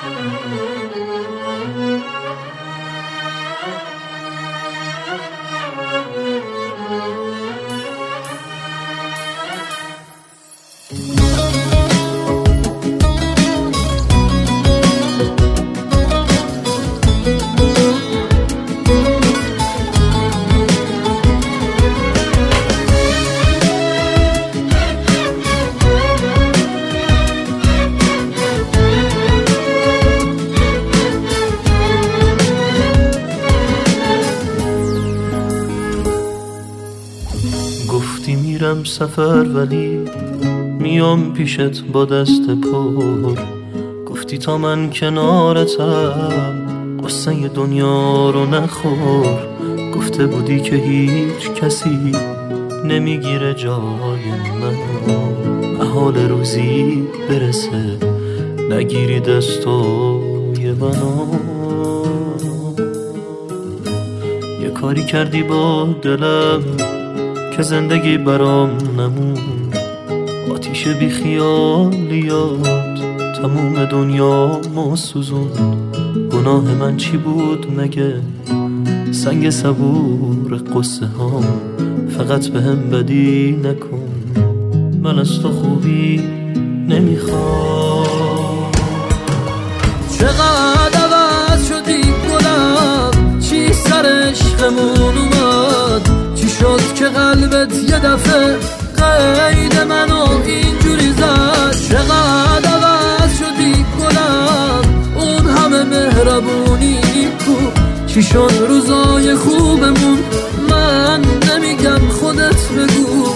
گفتی میرم سفر ولی میام پیشت با دست پر. گفتی تا من کنارتم قصه دنیا رو نخور. گفته بودی که هیچ کسی نمیگیره جای منو. محال روزی برسه نگیری دستای منو. یه کاری کردی با دلم که زندگی برام نموند. آتیش بی خیالیات تموم دنیا ما سوزوند. گناه من چی بود مگه؟ سنگ صبور قصه ها فقط به هم بدی نکن. من از تو خوبی نمیخوام. چقدر عوض شدی گلم، چی سر عشقمون اومد؟ چی شد که قلبت یه دفعه قید منو اینجوری زد؟ چقدر عوض شدی گلم، اون همه مهربونی کو؟ چی شد روزای خوبمون؟ من نمیگم خودت بگو.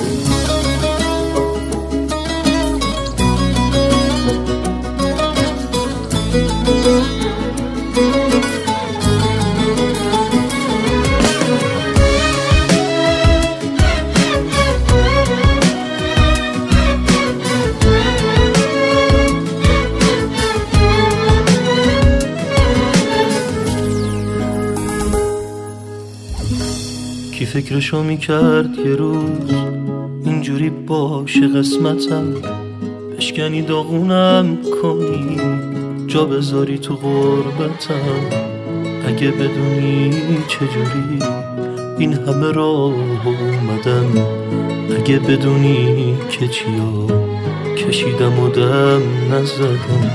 کی فکرشو میکرد یه روز اینجوری باشه قسمتم؟ بشکنی داغونم کنی جا بذاری تو غربتم. اگه بدونی چجوری این همه راه اومدم. اگه بدونی که چیا کشیدم و دم نزدم.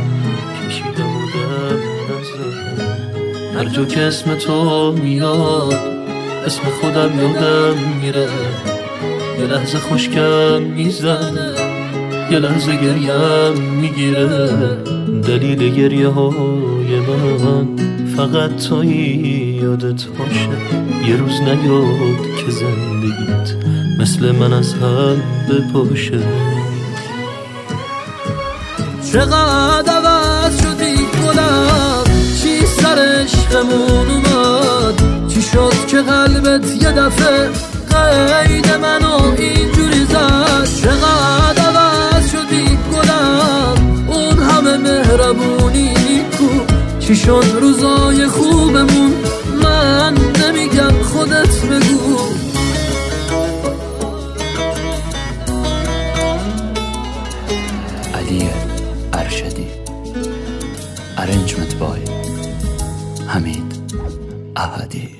هر جا که اسم تو میاد اسم خودم یادم میره. یه لحظه خوشگم میزنه، یه لحظه گریم میگیره. دلیل گریه های من فقط تویی. یادت باشه یه روز نیاد که زندگیت مثل من از هم بپاشه. چقدر عوض شدی گلم، چی سر عشقمون اومد؟ چی شد که قلبت یه دفعه قید منو اینجوری زد؟ چقدر عوض شدی گلم، اون همه مهربونی کو؟ چی شد روزای خوبمون؟ من نمیگم خودت بگو. علی ارشدی، arrangement by حمید احدی.